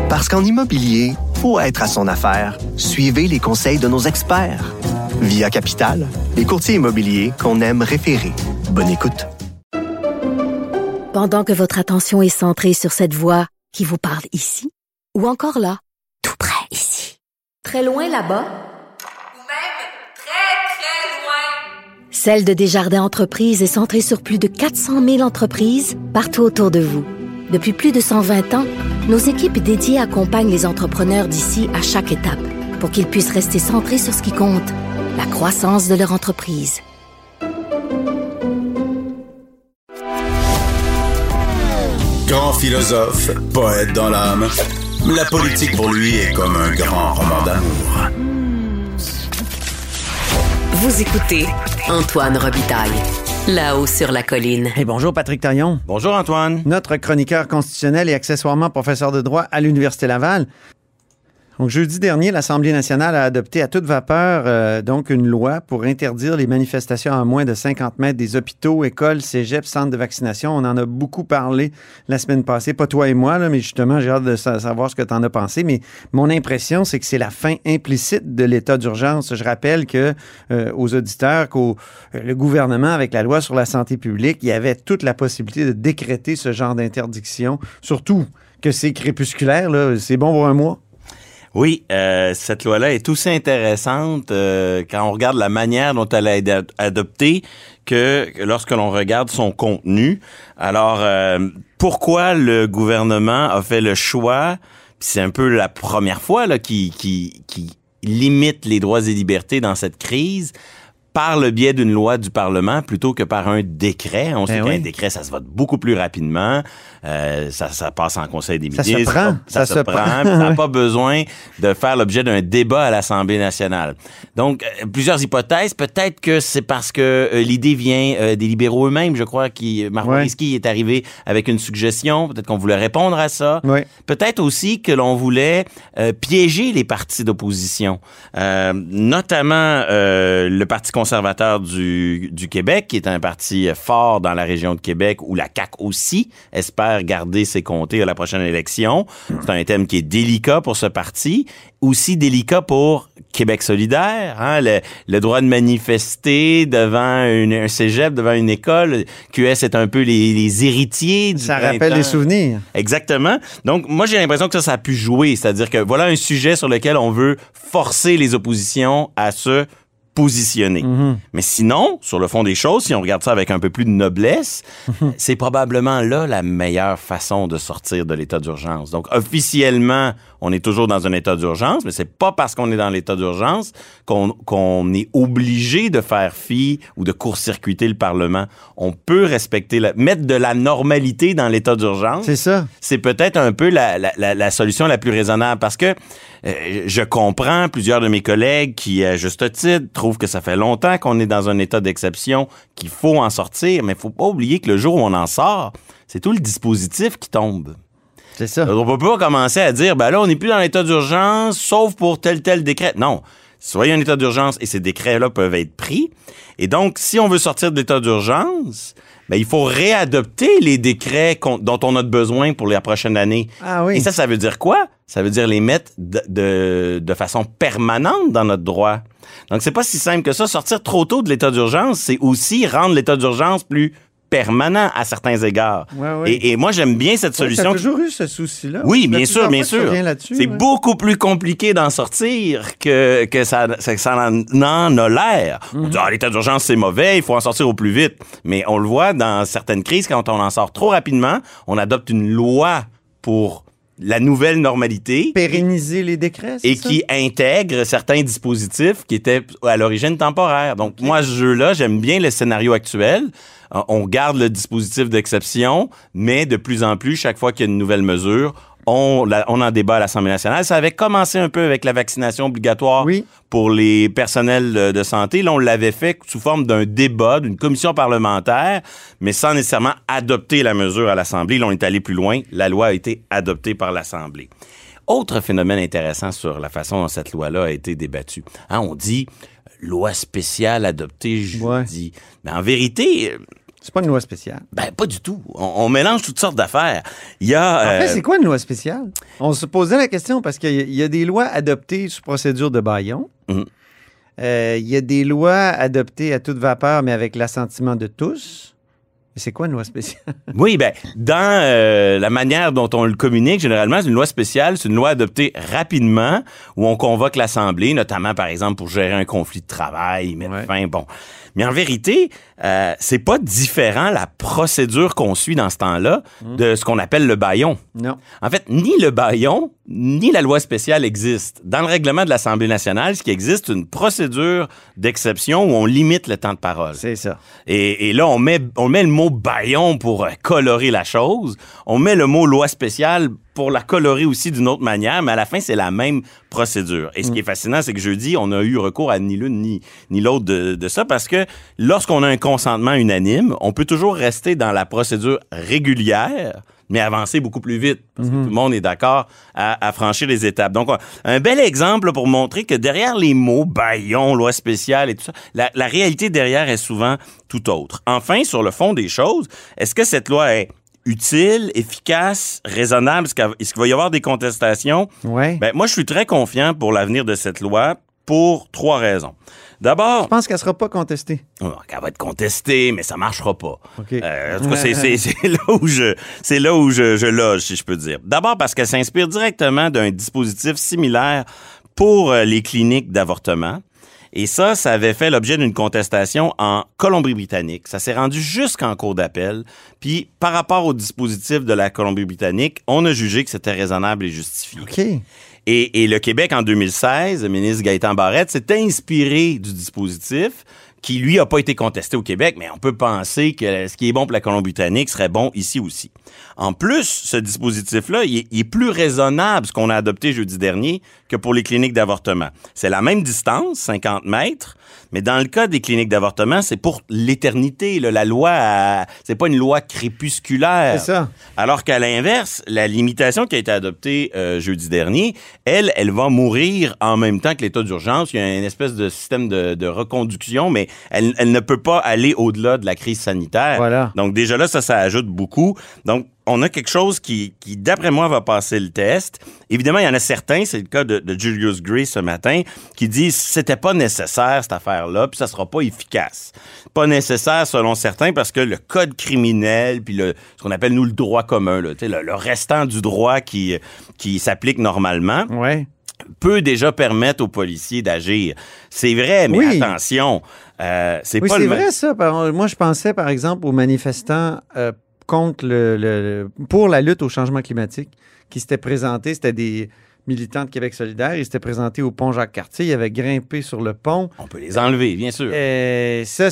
Parce qu'en immobilier, faut être à son affaire. Suivez les conseils de nos experts. Via Capital, les courtiers immobiliers qu'on aime référer. Bonne écoute. Pendant que votre attention est centrée sur cette voix qui vous parle ici, ou encore là, tout près ici, très loin là-bas, ou même très, très loin. Celle de Desjardins Entreprises est centrée sur plus de 400 000 entreprises partout autour de vous. Depuis plus de 120 ans, nos équipes dédiées accompagnent les entrepreneurs d'ici à chaque étape pour qu'ils puissent rester centrés sur ce qui compte, la croissance de leur entreprise. Grand philosophe, poète dans l'âme, la politique pour lui est comme un grand roman d'amour. Vous écoutez Antoine Robitaille. Là-haut sur la colline. Hey, bonjour Patrick Taillon. Bonjour Antoine. Notre chroniqueur constitutionnel et accessoirement professeur de droit à l'Université Laval. Donc, jeudi dernier, l'Assemblée nationale a adopté à toute vapeur donc une loi pour interdire les manifestations à moins de 50 mètres des hôpitaux, écoles, cégeps, centres de vaccination. On en a beaucoup parlé la semaine passée, pas toi et moi, là, mais justement, j'ai hâte de savoir ce que tu en as pensé. Mais mon impression, c'est que c'est la fin implicite de l'état d'urgence. Je rappelle que aux auditeurs, le gouvernement, avec la loi sur la santé publique, il y avait toute la possibilité de décréter ce genre d'interdiction, surtout que c'est crépusculaire, là, c'est bon pour un mois. Oui, cette loi-là est aussi intéressante quand on regarde la manière dont elle a été adoptée que lorsque l'on regarde son contenu. Alors, pourquoi le gouvernement a fait le choix, puis c'est un peu la première fois là qui limite les droits et libertés dans cette crise, par le biais d'une loi du Parlement plutôt que par un décret. On sait qu'un décret, ça se vote beaucoup plus rapidement. Ça passe en Conseil des ministres. Ça se prend. Ça n'a pas besoin de faire l'objet d'un débat à l'Assemblée nationale. Donc, plusieurs hypothèses. Peut-être que c'est parce que l'idée vient des libéraux eux-mêmes, je crois, Marc Bourriski est arrivé avec une suggestion. Peut-être qu'on voulait répondre à ça. Oui. Peut-être aussi que l'on voulait piéger les partis d'opposition. Notamment le Parti conservateur du Québec, qui est un parti fort dans la région de Québec, où la CAQ aussi espère garder ses comtés à la prochaine élection. C'est un thème qui est délicat pour ce parti, aussi délicat pour Québec solidaire, hein, le droit de manifester devant un cégep, devant une école. QS est un peu les héritiers du Ça printemps. rappelle les souvenirs. Exactement. Donc, moi, j'ai l'impression que ça a pu jouer. C'est-à-dire que voilà un sujet sur lequel on veut forcer les oppositions à se positionner. Mais sinon, sur le fond des choses, si on regarde ça avec un peu plus de noblesse, c'est probablement là la meilleure façon de sortir de l'état d'urgence. Donc, officiellement, on est toujours dans un état d'urgence, mais c'est pas parce qu'on est dans l'état d'urgence qu'on est obligé de faire fi ou de court-circuiter le Parlement. On peut respecter, mettre de la normalité dans l'état d'urgence. C'est ça. C'est peut-être un peu la solution la plus raisonnable parce que je comprends plusieurs de mes collègues qui, à juste titre, trouvent que ça fait longtemps qu'on est dans un état d'exception, qu'il faut en sortir, mais il faut pas oublier que le jour où on en sort, c'est tout le dispositif qui tombe. C'est ça. On peut pas commencer à dire, ben là, on n'est plus dans l'état d'urgence, sauf pour tel décret. Non. Soyez en état d'urgence et ces décrets-là peuvent être pris. Et donc, si on veut sortir de l'état d'urgence, ben, il faut réadopter les décrets dont on a besoin pour la prochaine année. Ah oui. Et ça veut dire quoi? Ça veut dire les mettre de façon permanente dans notre droit. Donc, c'est pas si simple que ça. Sortir trop tôt de l'état d'urgence, c'est aussi rendre l'état d'urgence plus permanent à certains égards. Et moi, j'aime bien cette solution. Tu as toujours eu ce souci-là. Oui, bien sûr. C'est beaucoup plus compliqué d'en sortir que ça en a l'air. On dit, l'état d'urgence, c'est mauvais, il faut en sortir au plus vite. Mais on le voit dans certaines crises, quand on en sort trop rapidement, on adopte une loi pour la nouvelle normalité. Pérenniser les décrets, c'est et ça? qui intègre certains dispositifs qui étaient à l'origine temporaires. Donc, moi, ce jeu-là, j'aime bien le scénario actuel. On garde le dispositif d'exception, mais de plus en plus, chaque fois qu'il y a une nouvelle mesure, on en débat à l'Assemblée nationale. Ça avait commencé un peu avec la vaccination obligatoire pour les personnels de santé. Là, on l'avait fait sous forme d'un débat, d'une commission parlementaire, mais sans nécessairement adopter la mesure à l'Assemblée. Là, on est allé plus loin. La loi a été adoptée par l'Assemblée. Autre phénomène intéressant sur la façon dont cette loi-là a été débattue. Hein, on dit loi spéciale adoptée jeudi. Mais en vérité, C'est pas une loi spéciale. Ben, pas du tout. On mélange toutes sortes d'affaires. Il y a... En fait, c'est quoi une loi spéciale? On se posait la question parce qu'il y a des lois adoptées sous procédure de bâillon. Mhm. Il y a des lois adoptées à toute vapeur, mais avec l'assentiment de tous. Mais c'est quoi une loi spéciale? Oui, ben, dans la manière dont on le communique, généralement, c'est une loi spéciale, c'est une loi adoptée rapidement, où on convoque l'Assemblée, notamment, par exemple, pour gérer un conflit de travail, mettre fin, bon. Mais en vérité, c'est pas différent la procédure qu'on suit dans ce temps-là de ce qu'on appelle le bâillon. Non. En fait, ni le bâillon, ni la loi spéciale existent. Dans le règlement de l'Assemblée nationale, ce qui existe, c'est une procédure d'exception où on limite le temps de parole. C'est ça. Et là, on met le mot bâillon pour colorer la chose. On met le mot loi spéciale pour la colorer aussi d'une autre manière, mais à la fin, c'est la même procédure. Et ce qui est fascinant, c'est que jeudi, on a eu recours à ni l'une ni l'autre de ça, parce que lorsqu'on a un consentement unanime, on peut toujours rester dans la procédure régulière, mais avancer beaucoup plus vite, parce que tout le monde est d'accord à franchir les étapes. Donc, un bel exemple pour montrer que derrière les mots bâillon, loi spéciale et tout ça, la réalité derrière est souvent tout autre. Enfin, sur le fond des choses, est-ce que cette loi est utile, efficace, raisonnable? Est-ce qu'il va y avoir des contestations? Oui. Ben, moi, je suis très confiant pour l'avenir de cette loi pour 3 raisons. D'abord... Je pense qu'elle ne sera pas contestée. Elle va être contestée, mais ça ne marchera pas. Okay. En tout cas, c'est là où je loge, si je peux dire. D'abord parce qu'elle s'inspire directement d'un dispositif similaire pour les cliniques d'avortement. Et ça avait fait l'objet d'une contestation en Colombie-Britannique. Ça s'est rendu jusqu'en cour d'appel. Puis, par rapport au dispositif de la Colombie-Britannique, on a jugé que c'était raisonnable et justifié. OK. Et le Québec, en 2016, le ministre Gaétan Barrette s'est inspiré du dispositif qui, lui, n'a pas été contesté au Québec, mais on peut penser que ce qui est bon pour la Colombie-Britannique serait bon ici aussi. En plus, ce dispositif-là, il est plus raisonnable, ce qu'on a adopté jeudi dernier, que pour les cliniques d'avortement. C'est la même distance, 50 mètres, mais dans le cas des cliniques d'avortement, c'est pour l'éternité. Là. La loi, c'est pas une loi crépusculaire. C'est ça. Alors qu'à l'inverse, la limitation qui a été adoptée jeudi dernier, elle va mourir en même temps que l'état d'urgence. Il y a une espèce de système de reconduction, mais elle ne peut pas aller au-delà de la crise sanitaire. Voilà. Donc déjà là, ça ajoute beaucoup. Donc, on a quelque chose qui, d'après moi, va passer le test. Évidemment, il y en a certains, c'est le cas de Julius Gray ce matin, qui disent que c'était pas nécessaire, cette affaire-là, puis ça sera pas efficace. Pas nécessaire, selon certains, parce que le code criminel, puis ce qu'on appelle, nous, le droit commun, là, le restant du droit qui s'applique normalement, peut déjà permettre aux policiers d'agir. C'est vrai, mais attention, c'est pas c'est vrai, ça. Moi, je pensais, par exemple, aux manifestants contre pour la lutte au changement climatique qui s'étaient présentés. C'était des militants de Québec solidaire. Ils s'étaient présentés au pont Jacques-Cartier. Ils avaient grimpé sur le pont. On peut les enlever, bien sûr. Ça,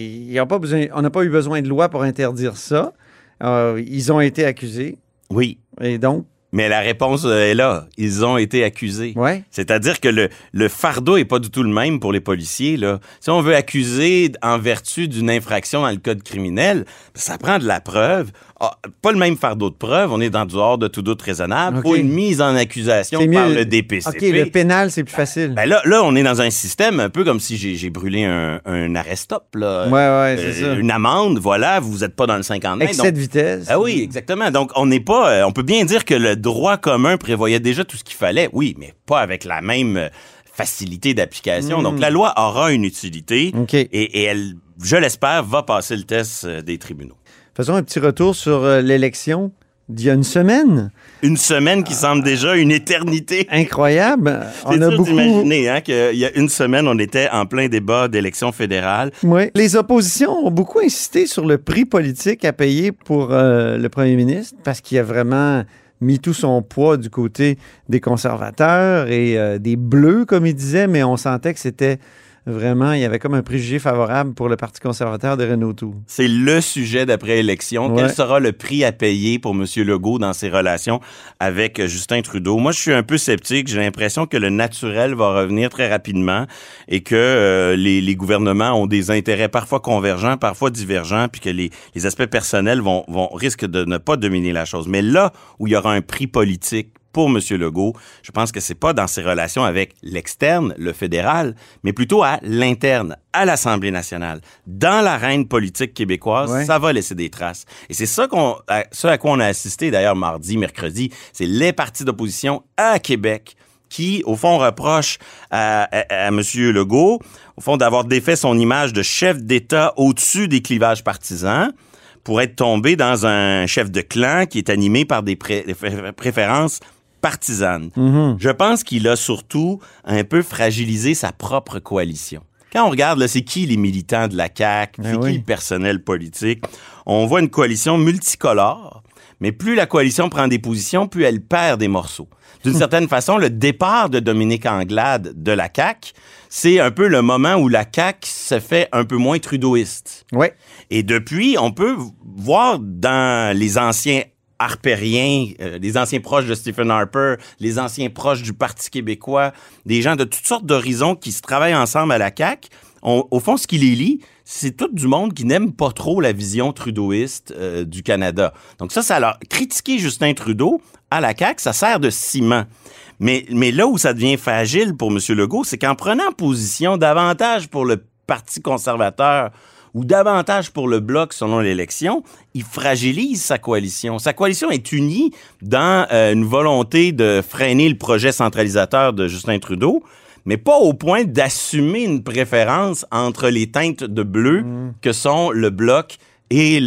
on n'a pas eu besoin de loi pour interdire ça. Ils ont été accusés. Oui. Et donc, mais la réponse est là. Ils ont été accusés. Ouais. C'est-à-dire que le fardeau est pas du tout le même pour les policiers, là. Si on veut accuser en vertu d'une infraction dans le code criminel, ça prend de la preuve. Pas le même fardeau de preuve. On est dans du hors de tout doute raisonnable. Pour une mise en accusation par le DPCP. OK, le pénal, c'est plus facile. Ben là, on est dans un système un peu comme si j'ai brûlé un arrêt-stop, là. Ouais, c'est ça. Une amende, voilà, vous n'êtes pas dans le 50 mètres. Excès de vitesse. Ah oui, exactement. Donc, on n'est pas... on peut bien dire que le droit commun prévoyait déjà tout ce qu'il fallait, oui, mais pas avec la même facilité d'application. Donc, la loi aura une utilité et elle, je l'espère, va passer le test des tribunaux. Faisons un petit retour sur l'élection d'il y a une semaine. Une semaine qui semble déjà une éternité. Incroyable. On a beaucoup imaginé qu'il y a une semaine, on était en plein débat d'élection fédérale. Oui. Les oppositions ont beaucoup insisté sur le prix politique à payer pour le premier ministre parce qu'il a vraiment mis tout son poids du côté des conservateurs et des bleus, comme il disait, mais on sentait que c'était vraiment, il y avait comme un préjugé favorable pour le Parti conservateur de Renaud Tour. C'est le sujet d'après-élection. Quel sera le prix à payer pour M. Legault dans ses relations avec Justin Trudeau? Moi, je suis un peu sceptique. J'ai l'impression que le naturel va revenir très rapidement et que les gouvernements ont des intérêts parfois convergents, parfois divergents, puis que les aspects personnels risquent de ne pas dominer la chose. Mais là où il y aura un prix politique pour M. Legault. Je pense que c'est pas dans ses relations avec l'externe, le fédéral, mais plutôt à l'interne, à l'Assemblée nationale. Dans l'arène politique québécoise, ça va laisser des traces. Et c'est ça ce à quoi on a assisté d'ailleurs mardi, mercredi, c'est les partis d'opposition à Québec qui, au fond, reprochent à M. Legault, au fond, d'avoir défait son image de chef d'État au-dessus des clivages partisans pour être tombé dans un chef de clan qui est animé par des préférences partisanes. Mm-hmm. Je pense qu'il a surtout un peu fragilisé sa propre coalition. Quand on regarde, là, c'est qui les militants de la CAQ, qui le personnel politique, on voit une coalition multicolore, mais plus la coalition prend des positions, plus elle perd des morceaux. D'une certaine façon, le départ de Dominique Anglade de la CAQ, c'est un peu le moment où la CAQ se fait un peu moins trudeauiste. Oui. Et depuis, on peut voir dans les anciens harpériens, les anciens proches de Stephen Harper, les anciens proches du Parti québécois, des gens de toutes sortes d'horizons qui se travaillent ensemble à la CAQ. Au fond, ce qui les lie, c'est tout du monde qui n'aime pas trop la vision trudeauiste du Canada. Donc ça alors, critiquer Justin Trudeau à la CAQ, ça sert de ciment. Mais là où ça devient fragile pour M. Legault, c'est qu'en prenant position davantage pour le Parti conservateur ou davantage pour le Bloc selon l'élection, il fragilise sa coalition. Sa coalition est unie dans une volonté de freiner le projet centralisateur de Justin Trudeau, mais pas au point d'assumer une préférence entre les teintes de bleu que sont le Bloc et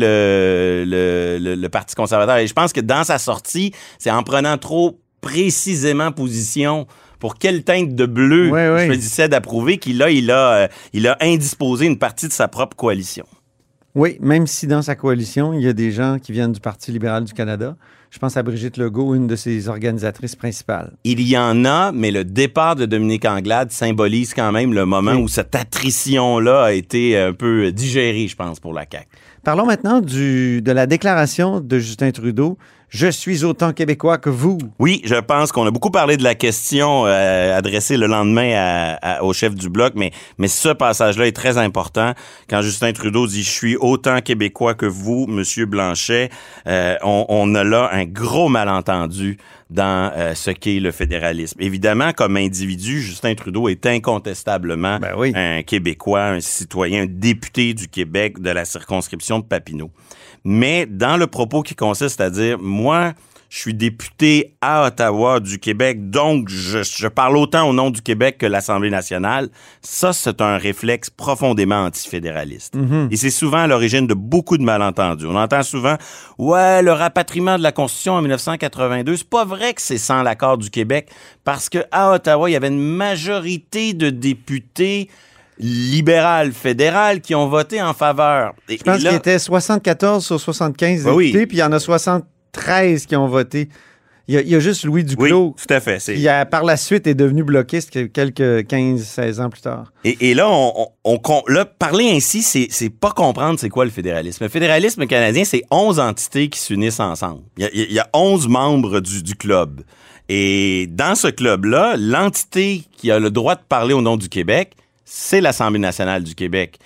le Parti conservateur. Et je pense que dans sa sortie, c'est en prenant trop précisément position pour quelle teinte de bleu je choisissais d'approuver qu'il a indisposé une partie de sa propre coalition. Oui, même si dans sa coalition, il y a des gens qui viennent du Parti libéral du Canada. Je pense à Brigitte Legault, une de ses organisatrices principales. Il y en a, mais le départ de Dominique Anglade symbolise quand même le moment où cette attrition-là a été un peu digérée, je pense, pour la CAQ. Parlons maintenant de la déclaration de Justin Trudeau. « Je suis autant québécois que vous ». Oui, je pense qu'on a beaucoup parlé de la question adressée le lendemain au chef du Bloc, mais ce passage-là est très important. Quand Justin Trudeau dit « Je suis autant québécois que vous, Monsieur Blanchet », on a là un gros malentendu dans ce qu'est le fédéralisme. Évidemment, comme individu, Justin Trudeau est incontestablement un Québécois, un citoyen, un député du Québec de la circonscription de Papineau. Mais dans le propos qui consiste à dire, moi, je suis député à Ottawa du Québec, donc je parle autant au nom du Québec que l'Assemblée nationale, ça, c'est un réflexe profondément antifédéraliste. Mm-hmm. Et c'est souvent à l'origine de beaucoup de malentendus. On entend souvent, le rapatriement de la Constitution en 1982, c'est pas vrai que c'est sans l'accord du Québec, parce que à Ottawa, il y avait une majorité de députés libéral fédéral qui ont voté en faveur. Je pense qu'il y était 74 sur 75 députés, puis il y en a 73 qui ont voté. Il y a juste Louis Duclos tout à fait, qui, par la suite, est devenu bloquiste quelques 15-16 ans plus tard. Et là, là, parler ainsi, c'est pas comprendre c'est quoi le fédéralisme. Le fédéralisme canadien, c'est 11 entités qui s'unissent ensemble. Il y a 11 membres du club. Et dans ce club-là, l'entité qui a le droit de parler au nom du Québec, c'est l'Assemblée nationale du Québec.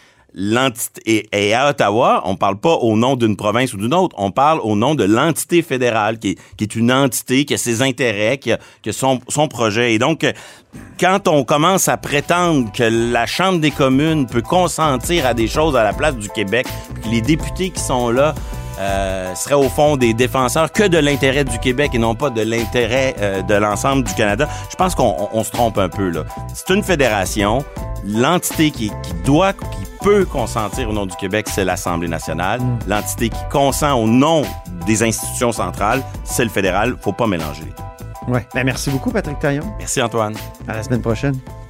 Et à Ottawa, on parle pas au nom d'une province ou d'une autre, on parle au nom de l'entité fédérale, qui est une entité, qui a ses intérêts, qui a son projet. Et donc, quand on commence à prétendre que la Chambre des communes peut consentir à des choses à la place du Québec, puis que les députés qui sont là seraient au fond des défenseurs que de l'intérêt du Québec et non pas de l'intérêt de l'ensemble du Canada, je pense qu'on se trompe un peu, là. C'est une fédération. L'entité qui peut consentir au nom du Québec, c'est l'Assemblée nationale. L'entité qui consent au nom des institutions centrales, c'est le fédéral. Faut pas mélanger les deux. Ouais. Merci beaucoup, Patrick Taillon. Merci, Antoine. À la semaine prochaine.